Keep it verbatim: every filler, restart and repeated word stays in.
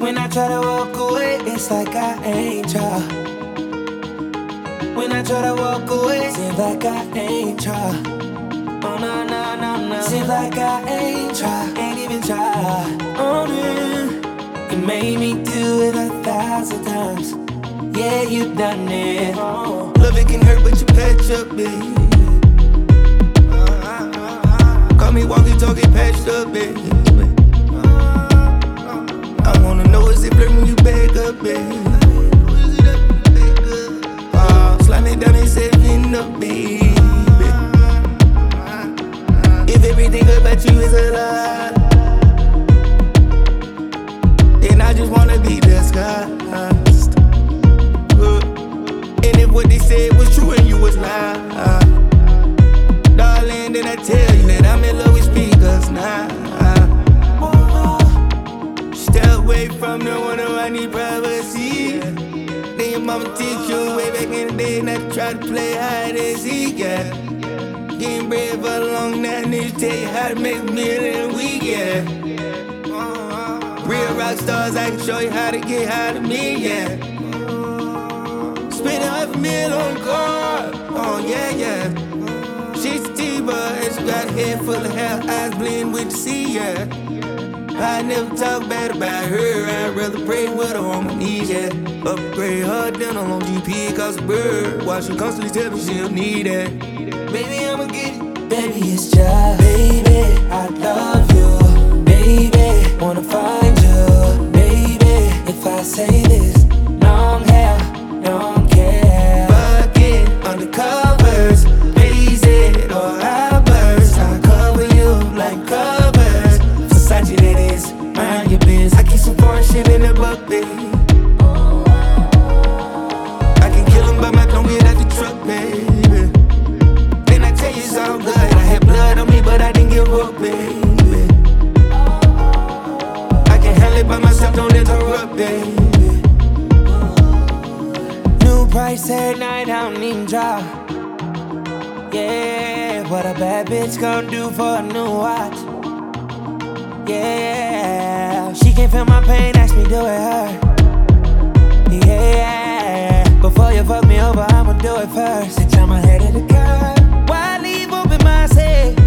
When I try to walk away, it's like I ain't try. When I try to walk away, seems like I ain't try. Oh no, no, no, no. Seems like I ain't try, ain't even try. Oh no, you made me do it a thousand times. Yeah, you done it. Oh. Love it can hurt, but you patch up, baby. Call me walkie talkie patched up, baby. I wanna know is it blur when you back up, baby. Uh, slide me down and set me up, baby. If everything about you is a lie, then I just wanna be disguised. Uh, and if what they said was true and you was lying, darling, then I tell you that I'm in love with speakers now. Stay away from the one who I need privacy. Then your mama teach you way back in the day not to try to play hide and seek, yeah. Getting bread for long now, niggas tell you how to make a meal in a week, yeah. Real rock stars, I can show you how to get high to me, yeah. Spend half a meal on card, oh yeah, yeah. She's a T-boy and she got a head full of hair, eyes blend with the sea, yeah. I never talk bad about her, I'd rather pray with her on my knees, yeah. Upgrade her dental on G P, cause a bird. Watch her constantly tell me she'll need it. Baby, I'ma get it. Baby, it's just, baby, I love you. Baby, wanna find you. Baby, if I say this, long hair, don't care. Bucket, undercovers, raise it or I burst. I cover you like covers. Versace, that is, mind your biz. I keep some foreign shit in the buck, baby. I can kill him, but my don't get out the truck, baby. Then I tell you it's all good. I had blood on me, but I didn't give up, baby. I can handle it by myself, don't interrupt, baby. New price every night, I don't even drop. Yeah, what a bad bitch gon' do for a new watch. Yeah, she can't feel my pain, ask me do it hurt. Yeah, before you fuck me over, I'ma do it first. Bitch, I'm ahead of the curve. Why leave open myself?